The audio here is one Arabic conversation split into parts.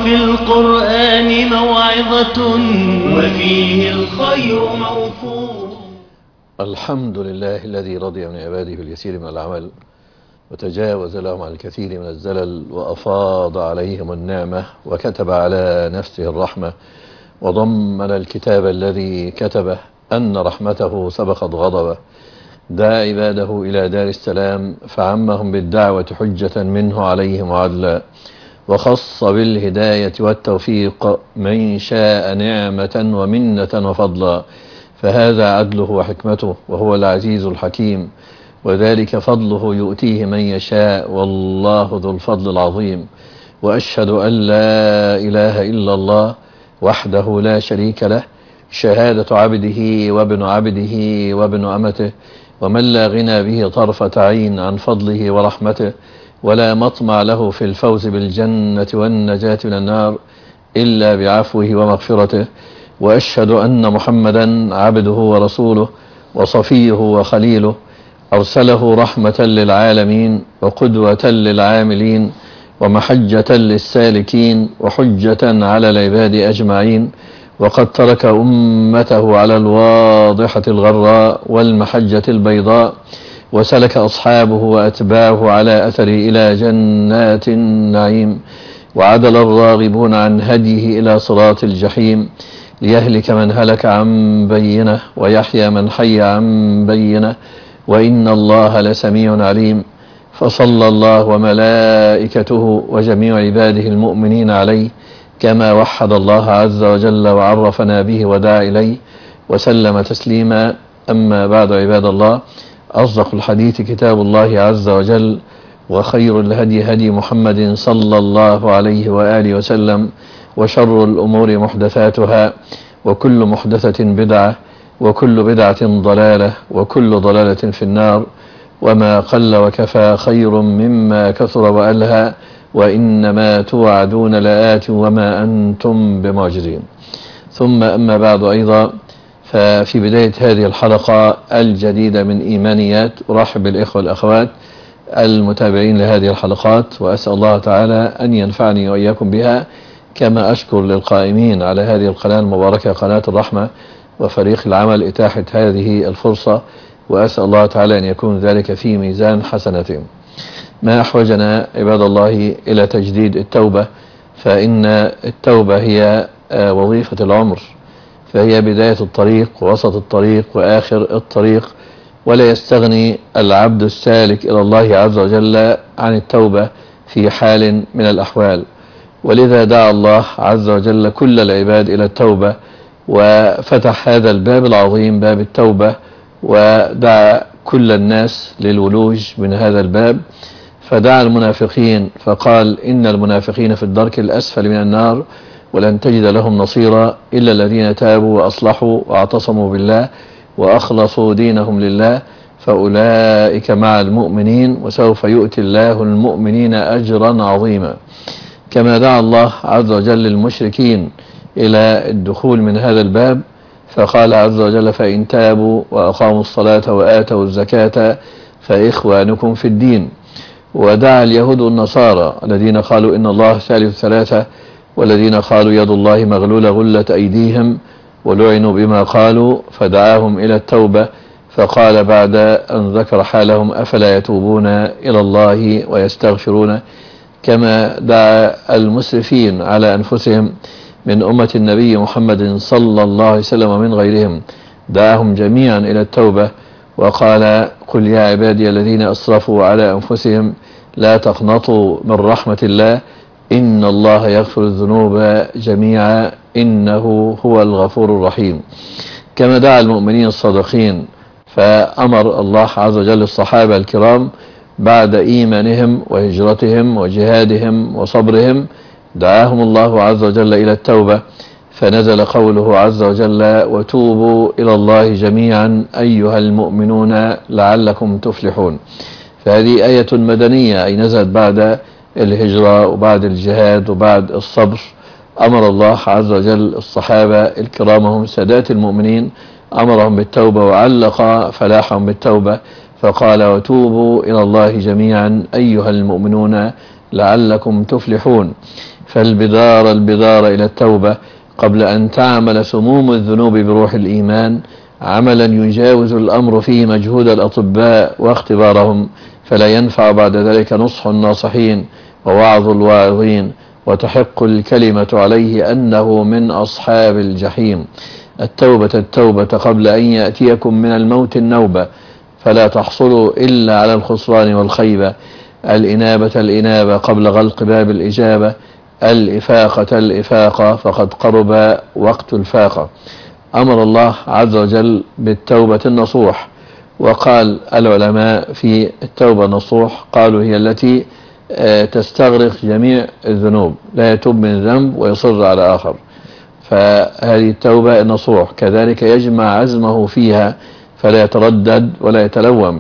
وفي القرآن موعظة وفيه الخير موفور. الحمد لله الذي رضي من عباده باليسير من العمل وتجاوز لهم عن الكثير من الزلل وأفاض عليهم النعمة وكتب على نفسه الرحمة وضمن الكتاب الذي كتبه أن رحمته سبقت غضبه. دعا عباده إلى دار السلام فعمهم بالدعوة حجة منه عليهم وعدلا، وخص بالهداية والتوفيق من شاء نعمة ومنة وفضلا، فهذا عدله وحكمته وهو العزيز الحكيم، وذلك فضله يؤتيه من يشاء والله ذو الفضل العظيم. وأشهد أن لا إله إلا الله وحده لا شريك له، شهادة عبده وابن عبده وابن أمته، ومن لا غنى به طرفة عين عن فضله ورحمته، ولا مطمع له في الفوز بالجنة والنجاة من النار إلا بعفوه ومغفرته. وأشهد أن محمدا عبده ورسوله وصفيه وخليله، أرسله رحمة للعالمين وقدوة للعاملين ومحجة للسالكين وحجة على العباد أجمعين، وقد ترك أمته على الواضحة الغراء والمحجة البيضاء، وسلك أصحابه وأتباعه على أثره إلى جنات النعيم، وعدل الراغبون عن هديه إلى صراط الجحيم، ليهلك من هلك عن بينه ويحيى من حي عن بينه، وإن الله لسميع عليم. فصلى الله وملائكته وجميع عباده المؤمنين عليه كما وحد الله عز وجل وعرفنا به ودعا إليه، وسلم تسليما. أما بعد عباد الله، أصدق الحديث كتاب الله عز وجل، وخير الهدي هدي محمد صلى الله عليه وآله وسلم، وشر الأمور محدثاتها، وكل محدثة بدعة، وكل بدعة ضلالة، وكل ضلالة في النار. وما قل وكفى خير مما كثر وألهى، وإنما توعدون لآت وما أنتم بمعجزين. ثم أما بعد أيضا، ففي بداية هذه الحلقة الجديدة من إيمانيات أرحب بالإخوة والأخوات المتابعين لهذه الحلقات، وأسأل الله تعالى أن ينفعني وإياكم بها، كما أشكر للقائمين على هذه القناة المباركة قناة الرحمة وفريق العمل إتاحة هذه الفرصة، وأسأل الله تعالى أن يكون ذلك في ميزان حسناتهم. ما أحوجنا عباد الله إلى تجديد التوبة، فإن التوبة هي وظيفة العمر، فهي بداية الطريق ووسط الطريق وآخر الطريق، ولا يستغني العبد السالك إلى الله عز وجل عن التوبة في حال من الأحوال. ولذا دعا الله عز وجل كل العباد إلى التوبة، وفتح هذا الباب العظيم باب التوبة، ودعا كل الناس للولوج من هذا الباب. فدعا المنافقين فقال: إن المنافقين في الدرك الأسفل من النار ولن تجد لهم نصيرا إلا الذين تابوا وأصلحوا واعتصموا بالله وأخلصوا دينهم لله فأولئك مع المؤمنين وسوف يؤتي الله المؤمنين أجرا عظيما. كما دعا الله عز وجل للمشركين إلى الدخول من هذا الباب، فقال عز وجل: فإن تابوا وأقاموا الصلاة وآتوا الزكاة فإخوانكم في الدين. ودعا اليهود والنصارى الذين قالوا إن الله ثالث ثلاثة، والذين قالوا يد الله مغلولة غلت أيديهم ولعنوا بما قالوا، فدعاهم إلى التوبة، فقال بعد أن ذكر حالهم: أفلا يتوبون إلى الله ويستغفرون. كما دعا المسرفين على أنفسهم من أمة النبي محمد صلى الله عليه وسلم ومن غيرهم، دعاهم جميعا إلى التوبة، وقال: قل يا عبادي الذين أسرفوا على أنفسهم لا تقنطوا من رحمة الله إن الله يغفر الذنوب جميعا إنه هو الغفور الرحيم. كما دعا المؤمنين الصادقين، فأمر الله عز وجل الصحابة الكرام بعد إيمانهم وهجرتهم وجهادهم وصبرهم، دعاهم الله عز وجل إلى التوبة، فنزل قوله عز وجل: وتوبوا إلى الله جميعا أيها المؤمنون لعلكم تفلحون. فهذه آية مدنية، أي نزلت بعد الهجرة وبعد الجهاد وبعد الصبر. أمر الله عز وجل الصحابة الكرام هم سادات المؤمنين، أمرهم بالتوبة وعلق فلاحهم بالتوبة، فقال: وتوبوا إلى الله جميعا أيها المؤمنون لعلكم تفلحون. البدار إلى التوبة قبل أن تعمل سموم الذنوب بروح الإيمان عملا يجاوز الأمر فيه مجهود الأطباء واختبارهم، فلا ينفع بعد ذلك نصح الناصحين ووعظ الواعظين، وتحق الكلمة عليه أنه من أصحاب الجحيم. التوبة قبل أن يأتيكم من الموت النوبة، فلا تحصلوا إلا على الخسران والخيبة. الإنابة قبل غلق باب الإجابة، الإفاقة فقد قرب وقت الفاقة. أمر الله عز وجل بالتوبة النصوح، وقال العلماء في التوبة النصوح قالوا هي التي تستغرق جميع الذنوب، لا يتوب من ذنب ويصر على آخر، فهذه التوبة النصوح. كذلك يجمع عزمه فيها فلا يتردد ولا يتلوم.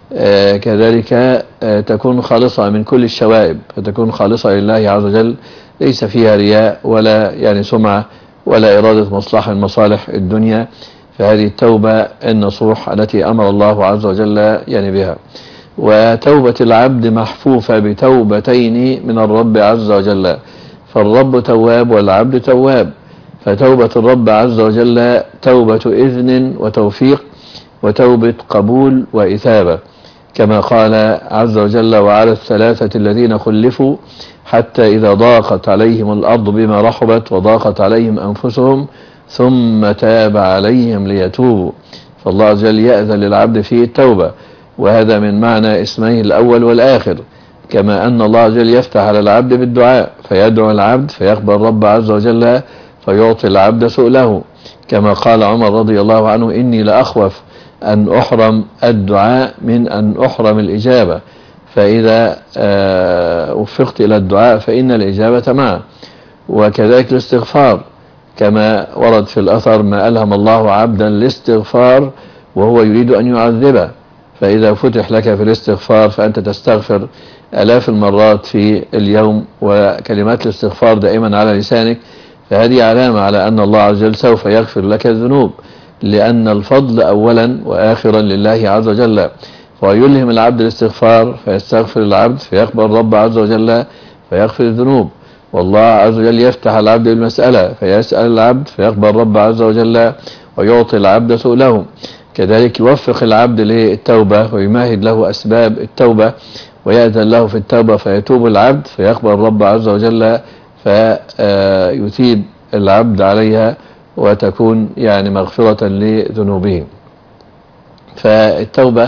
كذلك تكون خالصة من كل الشوائب، فتكون خالصة لله عز وجل، ليس فيها رياء ولا يعني سمعة ولا إرادة مصالح الدنيا. فهذه التوبة النصوح التي أمر الله عز وجل يعني بها. وتوبة العبد محفوفة بتوبتين من الرب عز وجل، فالرب تواب والعبد تواب. فتوبة الرب عز وجل توبة إذن وتوفيق، وتوبة قبول وإثابة، كما قال عز وجل: وعلى الثلاثة الذين خلفوا حتى إذا ضاقت عليهم الأرض بما رحبت وضاقت عليهم أنفسهم ثم تاب عليهم ليتوبوا. فالله عز وجل يأذن للعبد في التوبة، وهذا من معنى اسميه الأول والآخر. كما أن الله عز وجل يفتح على العبد بالدعاء، فيدعو العبد فيقبل الرب عز وجل فيعطي العبد سؤله، كما قال عمر رضي الله عنه: إني لأخوف أن أحرم الدعاء من أن أحرم الإجابة، فإذا وفقت إلى الدعاء فإن الإجابة معه. وكذلك الاستغفار، كما ورد في الأثر: ما ألهم الله عبدا الاستغفار وهو يريد أن يعذبه. فإذا فتح لك في الاستغفار فأنت تستغفر آلاف المرات في اليوم، وكلمات الاستغفار دائما على لسانك، فهذه علامة على أن الله عز وجل سوف يغفر لك الذنوب، لأن الفضل أولا وآخرا لله عز وجل. ويلهم العبد الاستغفار فيستغفر العبد فيقبل الرب عز وجل فيغفر الذنوب. والله عز وجل يفتح العبد بالمسألة فيسأل العبد فيقبل الرب عز وجل ويعطي العبد سؤله. كذلك يوفق العبد للتوبة ويمهد له أسباب التوبة ويأذن له في التوبة فيتوب العبد فيقبل الرب عز وجل فيثيب العبد عليها وتكون يعني مغفرة لذنوبه. فالتوبة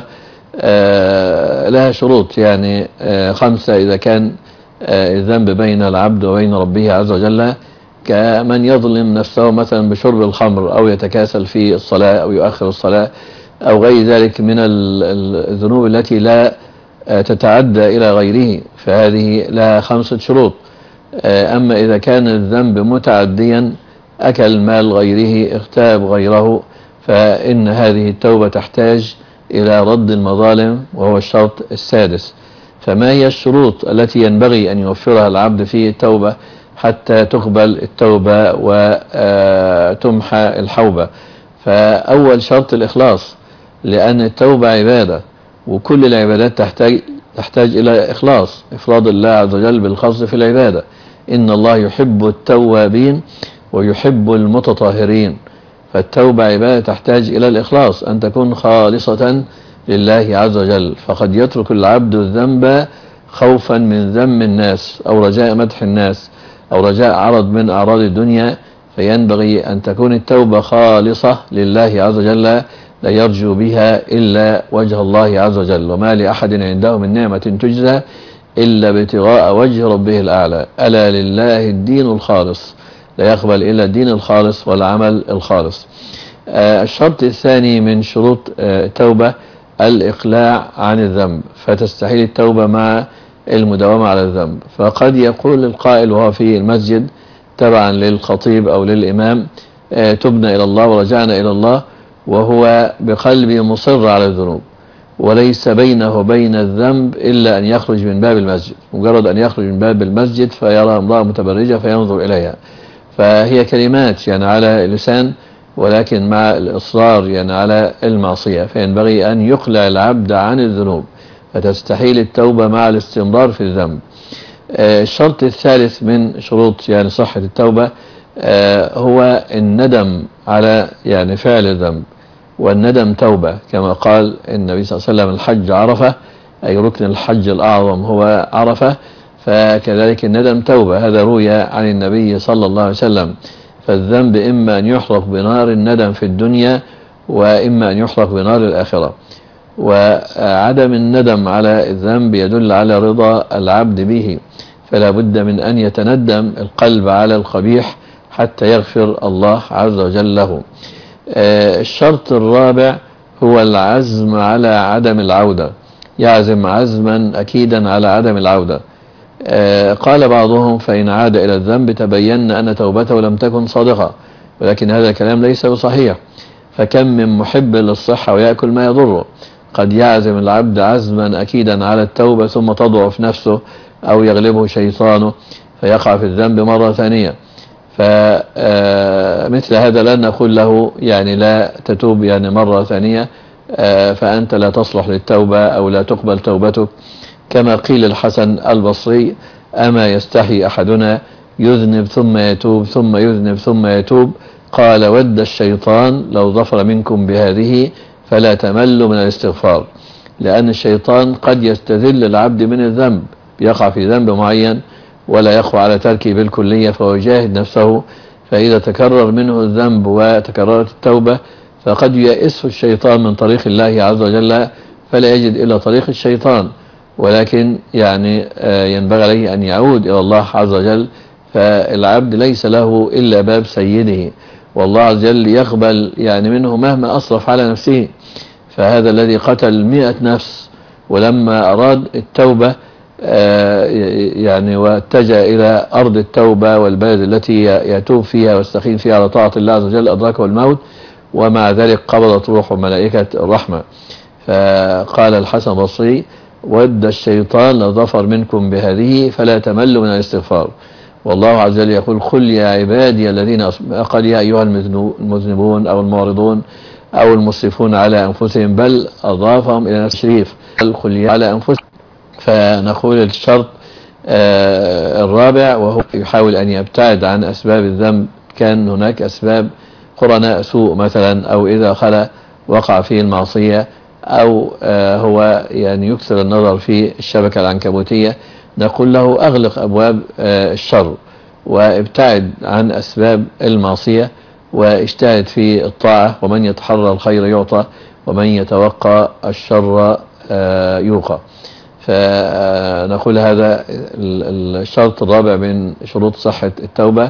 لها شروط يعني 5. إذا كان الذنب بين العبد وبين ربه عز وجل، كمن يظلم نفسه مثلا بشرب الخمر أو يتكاسل في الصلاة أو يؤخر الصلاة أو غير ذلك من الذنوب التي لا تتعدى إلى غيره، فهذه لها 5 شروط. أما إذا كان الذنب متعديا، أكل مال غيره، اغتاب غيره، فإن هذه التوبة تحتاج إلى رد المظالم، وهو الشرط 6. فما هي الشروط التي ينبغي أن يوفرها العبد في التوبة حتى تقبل التوبة وتمحى الحوبة؟ فأول شرط الإخلاص، لأن التوبة عبادة، وكل العبادات تحتاج إلى إخلاص، إفراد الله عز وجل بالخاص في العبادة. إن الله يحب التوابين ويحب المتطهرين. فالتوبة عبادة تحتاج إلى الإخلاص، أن تكون خالصة لله عز وجل. فقد يترك العبد الذنب خوفا من ذم الناس أو رجاء مدح الناس أو رجاء عرض من أعراض الدنيا، فينبغي أن تكون التوبة خالصة لله عز وجل، لا يرجو بها إلا وجه الله عز وجل. وما لأحد عنده من نعمة تجزى إلا ابتغاء وجه ربه الأعلى، ألا لله الدين الخالص، لا يقبل إلا الدين الخالص والعمل الخالص. الشرط الثاني من شروط التوبة الإقلاع عن الذنب، فتستحيل التوبة مع المداومة على الذنب. فقد يقول القائل وهو في المسجد تبعا للخطيب أو للإمام: تبنا إلى الله ورجعنا إلى الله، وهو بقلبه مصر على الذنوب، وليس بينه وبين الذنب إلا أن يخرج من باب المسجد. مجرد أن يخرج من باب المسجد فيرى امرأة متبرجة فينظر إليها، فهي كلمات يعني على اللسان، ولكن مع الإصرار يعني على المعصية. فينبغي أن يقلع العبد عن الذنوب، فتستحيل التوبة مع الاستمرار في الذنب. الشرط الثالث من شروط يعني صحة التوبة هو الندم على يعني فعل الذنب، والندم توبة كما قال النبي صلى الله عليه وسلم: الحج عرفة، أي ركن الحج الأعظم هو عرفة، فكذلك الندم توبة. هذا روي عن النبي صلى الله عليه وسلم. فالذنب إما أن يحرق بنار الندم في الدنيا، وإما أن يحرق بنار الآخرة. وعدم الندم على الذنب يدل على رضا العبد به، فلا بد من أن يتندم القلب على القبيح حتى يغفر الله عز وجل له. الشرط الرابع هو العزم على عدم العودة، يعزم عزما أكيدا على عدم العودة. قال بعضهم: فإن عاد إلى الذنب تبين أن توبته لم تكن صادقة، ولكن هذا الكلام ليس بصحيح. فكم من محب للصحة ويأكل ما يضره. قد يعزم العبد عزما أكيدا على التوبة ثم تضعف نفسه أو يغلبه شيطانه فيقع في الذنب مرة ثانية. فمثل هذا لا نقول له يعني لا تتوب يعني مرة ثانية، فأنت لا تصلح للتوبة أو لا تقبل توبتك. كما قيل الحسن البصري: أما يستحي أحدنا يذنب ثم يتوب ثم يذنب ثم يتوب؟ قال: ود الشيطان لو ظفر منكم بهذه فلا تملوا من الاستغفار. لأن الشيطان قد يستذل العبد من الذنب، يقع في ذنب معين ولا يقوى على تركه بالكلية، فهو يجاهد نفسه. فإذا تكرر منه الذنب وتكررت التوبة فقد يئسه الشيطان من طريق الله عز وجل، فلا يجد إلا طريق الشيطان. ولكن يعني ينبغي عليه أن يعود إلى الله عز وجل. فالعبد ليس له إلا باب سيده، والله عز وجل يقبل يعني منه مهما أصرف على نفسه. فهذا الذي قتل 100 نفس ولما أراد التوبة يعني واتجه إلى أرض التوبة والبلد التي يتوب فيها ويستقيم فيها على طاعة الله عز وجل أدركه الموت، ومع ذلك قبضت روحه ملائكة الرحمة. فقال الحسن البصري: ود الشيطان لظفر منكم بهذه فلا تملوا من الاستغفار. والله عز وجل يقول: قل يا عبادي الذين قال يا أيها المذنبون أو المعرضون أو المسرفون على أنفسهم، بل أضافهم إلى التشريف، قل على أنفسهم. فنقول الشرط الرابع وهو يحاول أن يبتعد عن أسباب الذنب. كان هناك أسباب قرناء سوء مثلا، أو إذا خلا وقع فيه المعصية، أو هو يعني يكثر النظر في الشبكة العنكبوتية، نقول له: أغلق أبواب الشر وابتعد عن أسباب المعصية واجتهد في الطاعة. ومن يتحرى الخير يعطى، ومن يتوقع الشر يوقى. فنقول هذا الشرط الرابع من شروط صحة التوبة،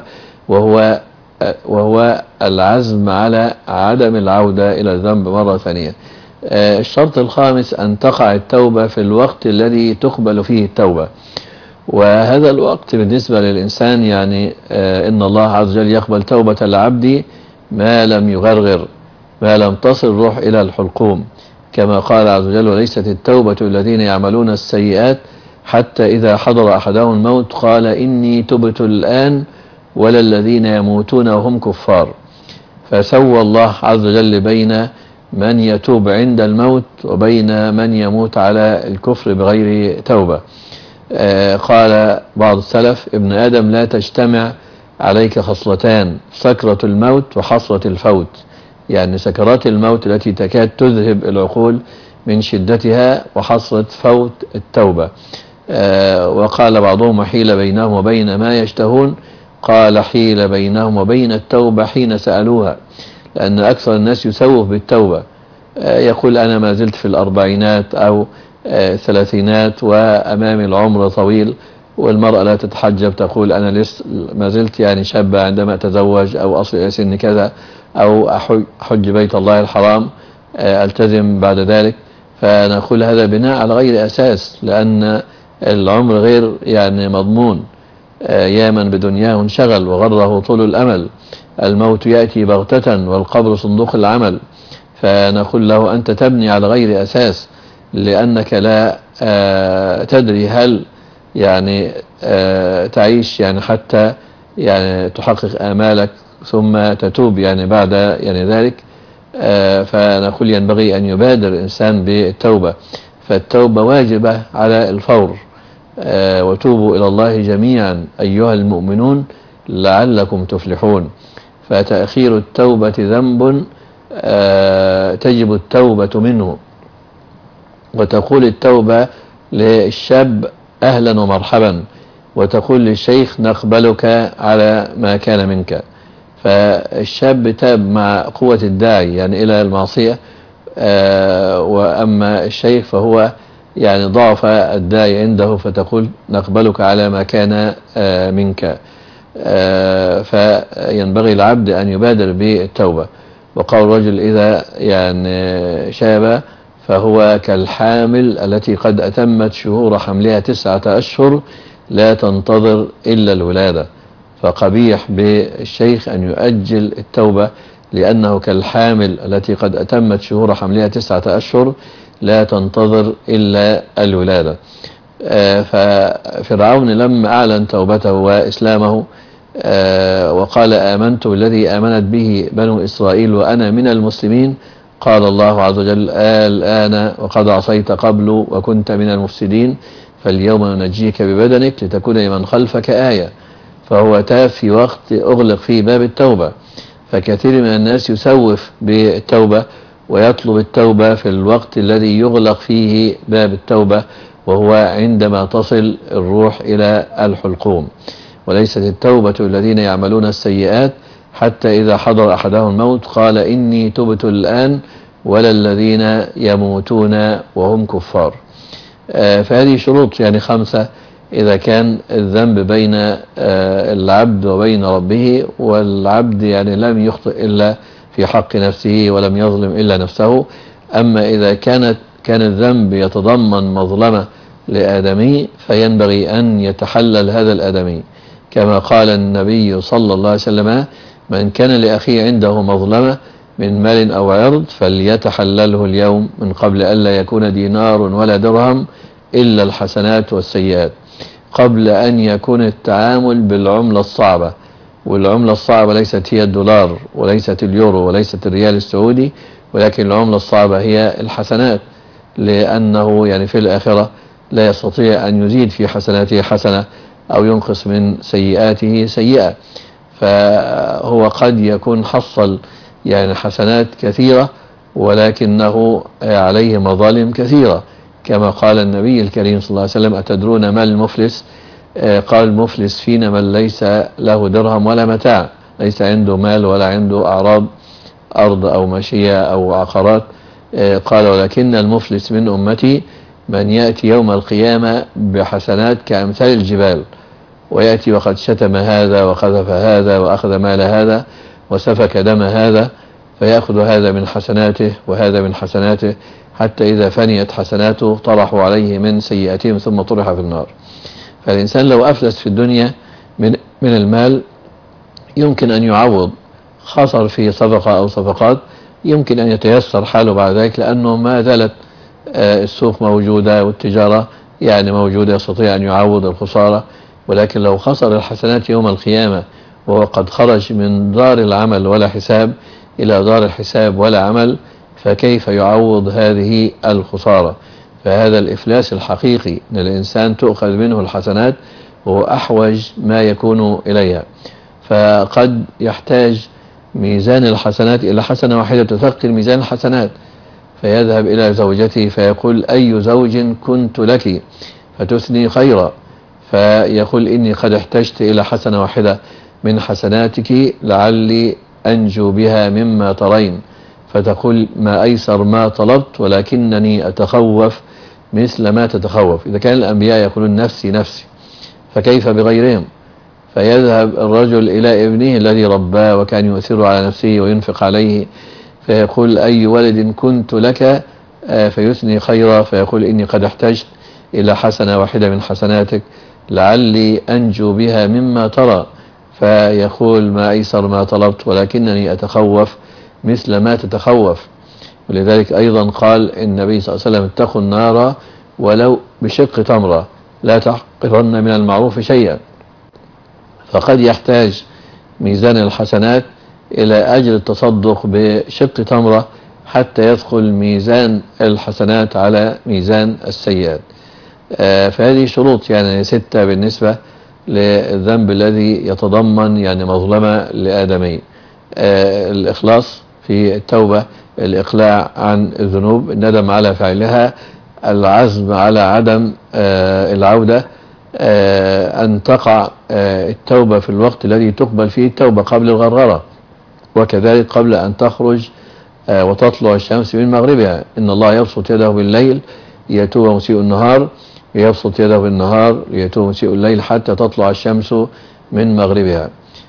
وهو العزم على عدم العودة إلى الذنب مرة ثانية. الشرط الخامس أن تقع التوبة في الوقت الذي تقبل فيه التوبة. وهذا الوقت بالنسبة للإنسان يعني إن الله عز وجل يقبل توبة العبد ما لم يغرغر، ما لم تصل الروح إلى الحلقوم، كما قال عز وجل: وليست التوبة الذين يعملون السيئات حتى إذا حضر أحدهم الموت قال إني تبت الآن، ولا الذين يموتون وهم كفار. فسوى الله عز وجل بين من يتوب عند الموت وبين من يموت على الكفر بغير توبة. قال بعض السلف: ابن آدم لا تجتمع عليك خصلتان، سكرة الموت وحسرة الفوت. يعني سكرات الموت التي تكاد تذهب العقول من شدتها، وحسرة فوت التوبة. وقال بعضهم: حيل بينهم وبين ما يشتهون. قال: حيل بينهم وبين التوبة حين سألوها. لأن أكثر الناس يسوف بالتوبة، يقول: أنا ما زلت في الأربعينات أو الثلاثينات وأمامي العمر طويل. والمرأة لا تتحجب، تقول: أنا لسه ما زلت يعني شابة عندما أتزوج، أو أصل إلى سن كذا، أو أحج بيت الله الحرام، ألتزم بعد ذلك. فنقول هذا بناء على غير أساس، لأن العمر غير يعني مضمون. يا من بدنياه انشغل وغره طول الأمل، الموت يأتي بغتة والقبر صندوق العمل. فنقول له: أنت تبني على غير أساس، لأنك لا تدري هل يعني تعيش يعني حتى يعني تحقق آمالك ثم تتوب يعني بعد يعني ذلك. فنقول ينبغي أن يبادر الإنسان بالتوبة، فالتوبة واجبة على الفور. وتوبوا إلى الله جميعا أيها المؤمنون لعلكم تفلحون. فتأخير التوبة ذنب تجب التوبة منه. وتقول التوبة للشاب أهلا ومرحبا، وتقول للشيخ نقبلك على ما كان منك. فالشاب تاب مع قوة الداعي يعني إلى المعصية، وأما الشيخ فهو يعني ضعف الداعي عنده، فتقول نقبلك على ما كان منك. فينبغي العبد أن يبادر بالتوبة. وقال الرجل إذا يعني شاب فهو كالحامل التي قد أتمت شهور حملها 9 أشهر لا تنتظر إلا الولادة. فقبيح بالشيخ أن يؤجل التوبة، لأنه كالحامل التي قد أتمت شهور حملها 9 أشهر لا تنتظر إلا الولادة. ففرعون لما أعلن توبته وإسلامه وقال آمنت بالذي آمنت به بنو إسرائيل وأنا من المسلمين، قال الله عز وجل الآن وقد عصيت قبل وكنت من المفسدين فاليوم ننجيك ببدنك لتكون لمن خلفك آية. فهو تاب في وقت أغلق فيه باب التوبة. فكثير من الناس يسوف بالتوبة ويطلب التوبة في الوقت الذي يغلق فيه باب التوبة، وهو عندما تصل الروح إلى الحلقوم. وليست التوبة الذين يعملون السيئات حتى إذا حضر أحدهم الموت قال إني تبت الآن، ولا الذين يموتون وهم كفار. فهذه شروط يعني 5 إذا كان الذنب بين العبد وبين ربه، والعبد يعني لم يخطئ إلا في حق نفسه ولم يظلم إلا نفسه. أما إذا كان الذنب يتضمن مظلمة لآدمي فينبغي أن يتحلل هذا الآدمي، كما قال النبي صلى الله عليه وسلم من كان لأخيه عنده مظلمة من مال أو عرض فليتحلله اليوم من قبل ألا يكون دينار ولا درهم إلا الحسنات والسيئات، قبل أن يكون التعامل بالعملة الصعبة. والعملة الصعبة ليست هي الدولار وليست اليورو وليست الريال السعودي، ولكن العملة الصعبة هي الحسنات، لأنه يعني في الآخرة لا يستطيع أن يزيد في حسناته حسنة أو ينقص من سيئاته سيئة. فهو قد يكون حصل يعني حسنات كثيرة ولكنه عليه مظالم كثيرة، كما قال النبي الكريم صلى الله عليه وسلم أتدرون ما المفلس؟ قال المفلس فينا من ليس له درهم ولا متاع، ليس عنده مال ولا عنده أعراض أرض أو ماشية أو عقارات. قال ولكن المفلس من أمتي من يأتي يوم القيامة بحسنات كأمثال الجبال، ويأتي وقد شتم هذا وقذف هذا وأخذ مال هذا وسفك دم هذا، فيأخذ هذا من حسناته وهذا من حسناته، حتى إذا فنيت حسناته طرحوا عليه من سيئاتهم ثم طرح في النار. فالإنسان لو أفلس في الدنيا من المال يمكن أن يعوض، خسر في صفقة أو صفقات يمكن أن يتيسر حاله بعد ذلك، لأنه ما زالت السوق موجودة والتجارة يعني موجودة، يستطيع أن يعوض الخسارة. ولكن لو خسر الحسنات يوم القيامة وهو قد خرج من دار العمل ولا حساب إلى دار الحساب ولا عمل، فكيف يعوض هذه الخسارة؟ فهذا الإفلاس الحقيقي أن الإنسان تؤخذ منه الحسنات وهو أحوج ما يكون إليها. فقد يحتاج ميزان الحسنات إلى حسنة واحدة تثقل ميزان الحسنات، فيذهب إلى زوجته فيقول أي زوج كنت لك فتثني خيرا، فيقول إني قد احتجت إلى حسنة واحدة من حسناتك لعلي أنجو بها مما ترين، فتقول ما أيسر ما طلبت ولكنني أتخوف مثل ما تتخوف. إذا كان الأنبياء يقولون نفسي نفسي فكيف بغيرهم؟ فيذهب الرجل إلى ابنه الذي رباه وكان يؤثر على نفسه وينفق عليه، فيقول أي ولد كنت لك فيثني خيرا، فيقول إني قد احتجت إلى حسنة واحدة من حسناتك لعلي أنجو بها مما ترى، فيقول ما أيسر ما طلبت ولكنني أتخوف مثل ما تتخوف. ولذلك أيضا قال النبي صلى الله عليه وسلم اتقوا النار ولو بشق تمرة لا تحقرن من المعروف شيئا. فقد يحتاج ميزان الحسنات إلى أجل التصدق بشق تمرة حتى يدخل ميزان الحسنات على ميزان السيئات. فهذه شروط يعني 6 بالنسبة للذنب الذي يتضمن يعني مظلمة لآدمي. الإخلاص في التوبة، الإقلاع عن الذنوب، الندم على فعلها، العزم على عدم العودة، أن تقع التوبة في الوقت الذي تقبل فيه التوبة قبل الغرغرة، وكذلك قبل أن تخرج وتطلع الشمس من مغربها. إن الله يبسط يده بالليل ليتوب مسيء النهار، ويبسط يده بالنهار ليتوب مسيء الليل حتى تطلع الشمس من مغربها.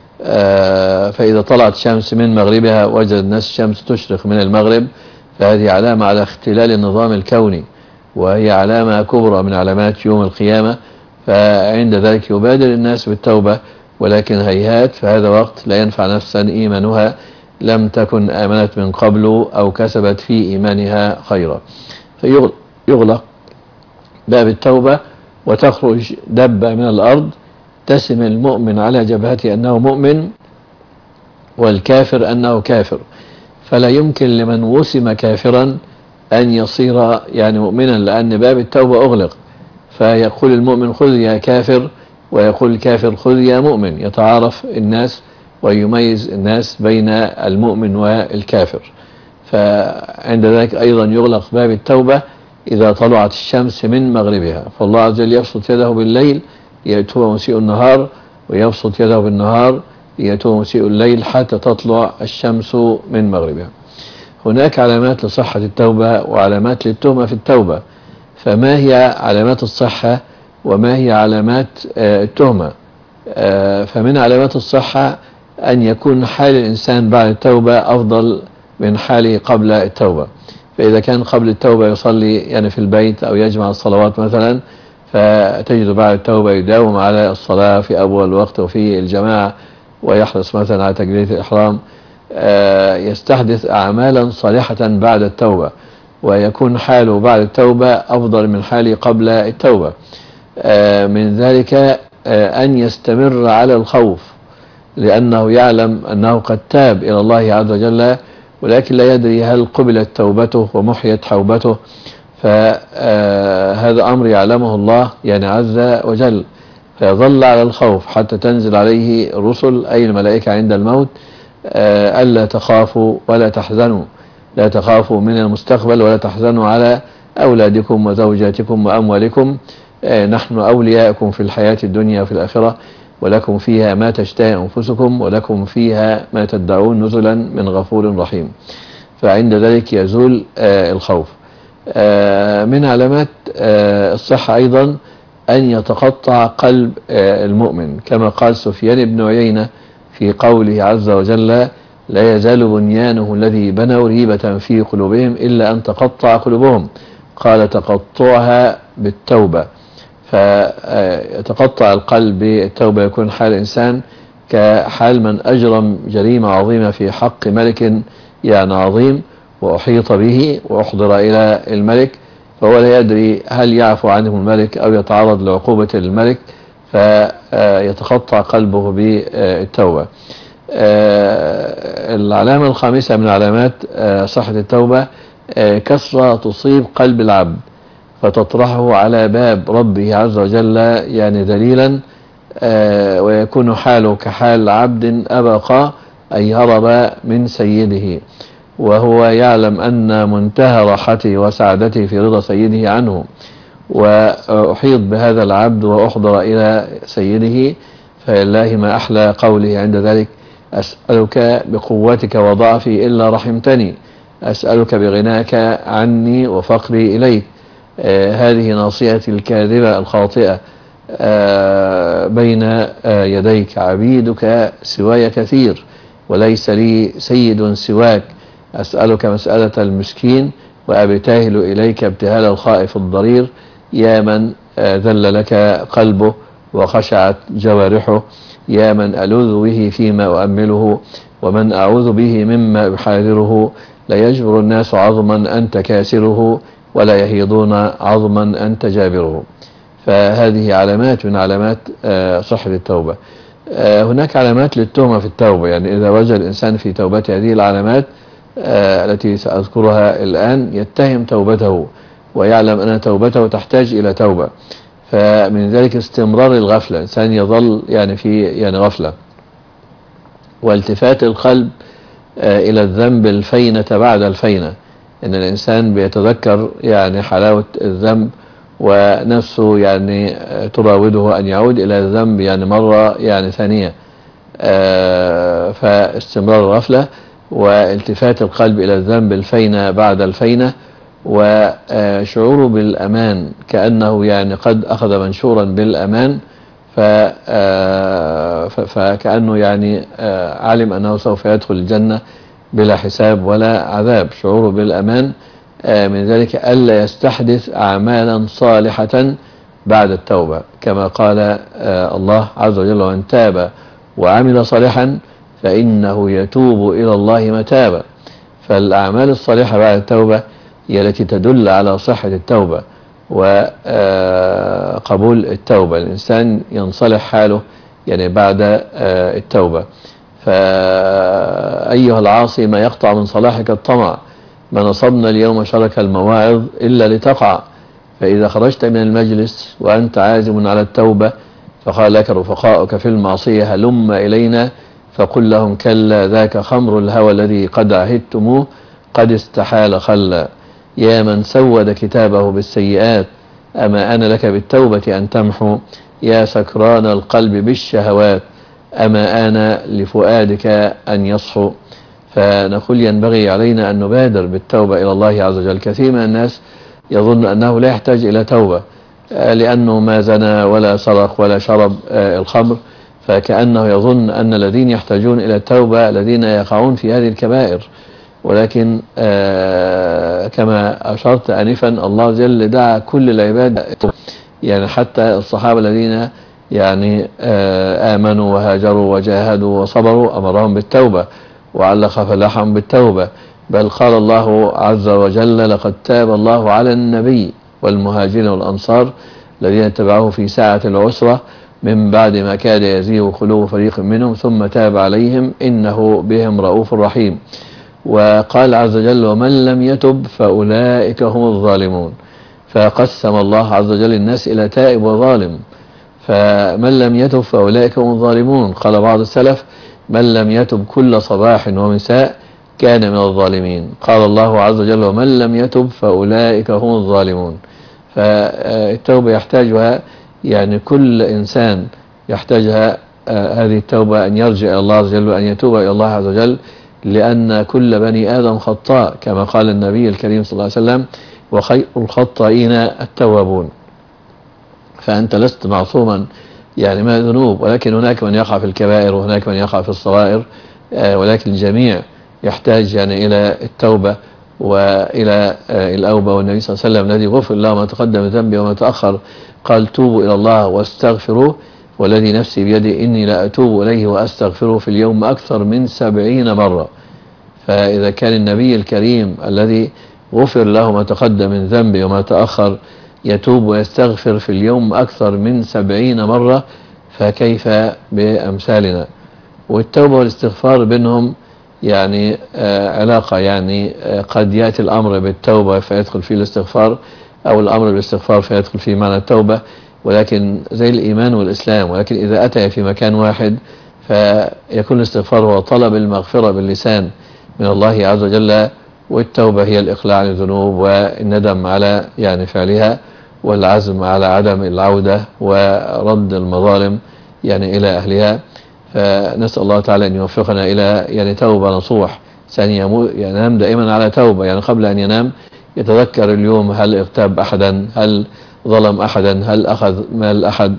فإذا طلعت الشمس من مغربها وجد الناس الشمس تشرق من المغرب، فهذه علامة على اختلال النظام الكوني، وهي علامة كبرى من علامات يوم القيامة. فعند ذلك يبادر الناس بالتوبة، ولكن هيهات، فهذا وقت لا ينفع نفسا إيمانها لم تكن آمنت من قبل أو كسبت في إيمانها خيرا. فيغلق باب التوبة، وتخرج دبة من الأرض تسم المؤمن على جبهته أنه مؤمن، والكافر أنه كافر. فلا يمكن لمن وسم كافرا أن يصير يعني مؤمنا، لأن باب التوبة أغلق. فيقول المؤمن خذ يا كافر، ويقول الكافر خذ يا مؤمن، يتعارف الناس ويميز الناس بين المؤمن والكافر. فعند ذلك أيضا يغلق باب التوبة إذا طلعت الشمس من مغربها. فالله عز وجل يبسط يده بالليل ليتوب مسيء النهار، ويبسط يده بالنهار ليتوب مسيء الليل حتى تطلع الشمس من مغربها. هناك علامات لصحة التوبة وعلامات للتهمة في التوبة. فما هي علامات الصحة وما هي علامات التهمة؟ فمن علامات الصحة أن يكون حال الإنسان بعد التوبة أفضل من حاله قبل التوبة. فإذا كان قبل التوبة يصلي يعني في البيت أو يجمع الصلوات مثلا، فتجد بعد التوبة يداوم على الصلاة في أول الوقت وفي الجماعة، ويحرص مثلا على تكبيرة الإحرام، يستحدث أعمالا صالحة بعد التوبة، ويكون حاله بعد التوبة أفضل من حاله قبل التوبة. من ذلك أن يستمر على الخوف، لأنه يعلم أنه قد تاب إلى الله عز وجل، ولكن لا يدري هل قبلت توبته ومحيت توبته. فهذا أمر يعلمه الله يعني عز وجل، فيظل على الخوف حتى تنزل عليه الرسل أي الملائكة عند الموت، ألا تخافوا ولا تحزنوا، لا تخافوا من المستقبل ولا تحزنوا على أولادكم وزوجاتكم وأموالكم، نحن أولياءكم في الحياة الدنيا وفي الآخرة، ولكم فيها ما تشتهي أنفسكم ولكم فيها ما تدعون نزلا من غفور رحيم. فعند ذلك يزول الخوف. من علامات الصحة أيضا أن يتقطع قلب المؤمن، كما قال سفيان بن عيينة في قوله عز وجل: لا يزال بنيانه الذي بنوا ريبة في قلوبهم إلا أن تقطع قلوبهم. قال: تقطعها بالتوبة. فيتقطع القلب بالتوبة، يكون حال الإنسان كحال من أجرم جريمة عظيمة في حق ملك يعني عظيم، وأحيط به وأحضر إلى الملك، فهو لا يدري هل يعفو عنه الملك أو يتعرض لعقوبة الملك، فيتقطع قلبه بالتوبة. العلامة الخامسة من علامات صحة التوبة كسرة تصيب قلب العبد فتطرحه على باب ربه عز وجل يعني ذليلا، ويكون حاله كحال عبد أبقى أي هرب من سيده، وهو يعلم أن منتهى راحته وسعادته في رضا سيده عنه، وأحيط بهذا العبد وأحضر إلى سيده. فلله ما أحلى قوله عند ذلك: أسألك بقوتك وضعفي إلا رحمتني، أسألك بغناك عني وفقري إليك. هذه ناصيتي الكاذبة الخاطئة بين يديك، عبيدك سواي كثير وليس لي سيد سواك. أسألك مسألة المسكين وأبتهل إليك ابتهال الخائف الضرير. يا من ذل لك قلبه وخشعت جوارحه، يا من ألوذ به فيما أؤمله ومن أعوذ به مما أحاذره. لا يجبر الناس عظما أنت كاسره ولا يهيضون عظما أنت جابره. فهذه علامات من علامات صحة التوبة. هناك علامات للتهمة في التوبة، يعني إذا وجد الإنسان في توبته هذه العلامات التي سأذكرها الآن يتهم توبته، ويعلم أن توبته تحتاج إلى توبة. فمن ذلك استمرار الغفلة، الإنسان يظل يعني في غفلة، والتفات القلب إلى الذنب الفينة بعد الفينة، إن الإنسان بيتذكر يعني حلاوة الذنب ونفسه يعني تراوده أن يعود إلى الذنب يعني مرة يعني ثانية. فاستمرار الغفلة والتفات القلب إلى الذنب الفينة بعد الفينة، وشعوره بالأمان كأنه يعني قد أخذ منشورا بالأمان، فكأنه يعني علم أنه سوف يدخل الجنة بلا حساب ولا عذاب. شعوره بالأمان من ذلك ألا يستحدث أعمالا صالحة بعد التوبة، كما قال الله عز وجل: ومن تاب وعمل صالحا فإنه يتوب إلى الله متابا. فالأعمال الصالحة بعد التوبة هي التي تدل على صحة التوبة وقبول التوبة. الإنسان ينصلح حاله يعني بعد التوبة. فأيها العاصي ما يقطع من صلاحك الطمع، ما نصبنا اليوم شرك المواعظ إلا لتقع. فإذا خرجت من المجلس وأنت عازم على التوبة فقال لك رفقاؤك في المعصية هلم إلينا، فقل لهم كلا ذاك خمر الهوى الذي قد عهدتموه قد استحال خلا. يا من سود كتابه بالسيئات أما أنا لك بالتوبة أن تمحو، يا سكران القلب بالشهوات أما أنا لفؤادك أن يصحو. فنقول ينبغي علينا أن نبادر بالتوبة إلى الله عز وجل. كثير من الناس يظن أنه لا يحتاج إلى توبة لأنه ما زنى ولا سرق ولا شرب الخمر، فكأنه يظن أن الذين يحتاجون إلى التوبة الذين يقعون في هذه الكبائر. ولكن كما أشرت آنفا الله عز وجل دعا كل العباد، يعني حتى الصحابة الذين يعني آمنوا وهاجروا وجاهدوا وصبروا أمرهم بالتوبة وعلق فلاحهم بالتوبة. بل قال الله عز وجل: لقد تاب الله على النبي والمهاجرين والأنصار الذين اتبعوه في ساعة العسرة من بعد ما كاد يزيغ قلوب فريق منهم ثم تاب عليهم إنه بهم رؤوف رحيم. وقال عز وجل: ومن لم يتب فأولئك هم الظالمون. فقسم الله عز وجل الناس إلى تائب وظالم، فمن لم يتب فأولئك هم الظالمون. قال بعض السلف: من لم يتب كل صباح ومساء كان من الظالمين. قال الله عز وجل: ومن لم يتب فأولئك هم الظالمون. فالتوبة يحتاجها يعني كل إنسان يحتاجها، هذه التوبة أن يرجع إلى الله عز وجل وأن يتوب إلى الله عز وجل، لأن كل بني آدم خطاء كما قال النبي الكريم صلى الله عليه وسلم: وخير الخطائين التوابون. فأنت لست معصوما يعني ما ذنوب، ولكن هناك من يقع في الكبائر وهناك من يقع في الصغائر، ولكن الجميع يحتاج يعني إلى التوبة وإلى الأوبة. والنبي صلى الله عليه وسلم الذي غفر له ما تقدم من ذنبه وما تأخر قال: توبوا إلى الله واستغفروه والذي نفسي بيده إني لا أتوب إليه وأستغفره في اليوم أكثر من 70 مرة. فإذا كان النبي الكريم الذي غفر له ما تقدم من ذنبه وما تأخر يتوب ويستغفر في اليوم أكثر من 70 مرة، فكيف بأمثالنا؟ والتوبة والاستغفار بينهم يعني علاقة، يعني قد يأتي الأمر بالتوبة فيدخل فيه الاستغفار، أو الأمر بالاستغفار فيدخل فيه معنى التوبة، ولكن زي الإيمان والإسلام. ولكن إذا أتى في مكان واحد فيكون الاستغفار هو طلب المغفرة باللسان من الله عز وجل، والتوبة هي الإقلاع عن الذنوب والندم على يعني فعلها والعزم على عدم العودة ورد المظالم يعني إلى أهلها. فنسأل الله تعالى أن يوفقنا إلى يعني توبة نصوح. ينام دائما على توبة، يعني قبل أن ينام يتذكر اليوم هل اغتاب أحدا، هل ظلم أحدا، هل أخذ مال أحد.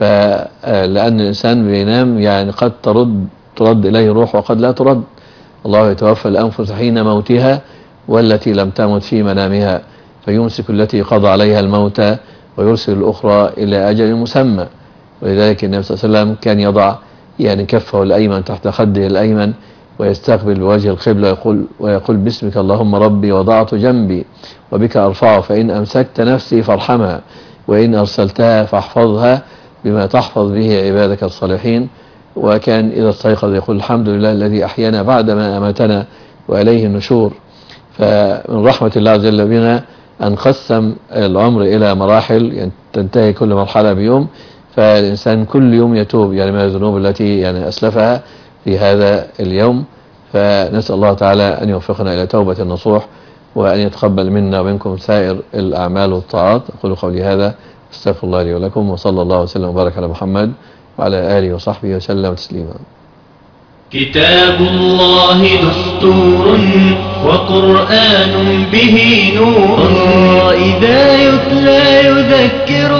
لأن الإنسان بينام يعني قد ترد إليه روح وقد لا ترد. الله يتوفى الأنفس حين موتها والتي لم تمت في منامها فيمسك التي قضى عليها الموت ويرسل الأخرى إلى أجل مسمى. ولذلك النبي صلى الله عليه وسلم كان يضع يعني كفه الأيمن تحت خده الأيمن ويستقبل بوجه القبلة ويقول: باسمك اللهم ربي وضعت جنبي وبك أرفعه، فإن أمسكت نفسي فارحمها وإن أرسلتها فاحفظها بما تحفظ به عبادك الصالحين. وكان إذا استيقظ يقول: الحمد لله الذي أحيانا بعدما أماتنا وإليه النشور. فمن رحمة الله عز وجل بنا أن قسم العمر إلى مراحل، يعني تنتهي كل مرحلة بيوم، فالإنسان كل يوم يتوب يعني من الذنوب التي يعني أسلفها في هذا اليوم. فنسأل الله تعالى أن يوفقنا إلى توبة النصوح، وأن يتقبل منا ومنكم سائر الأعمال والطاعات. أقول قولي هذا، استغفر الله لي ولكم، وصلى الله وسلم وبارك على محمد وعلى آله وصحبه وسلم تسليما. كتاب الله دستور وقرآن به نور، إذا يتلى يذكر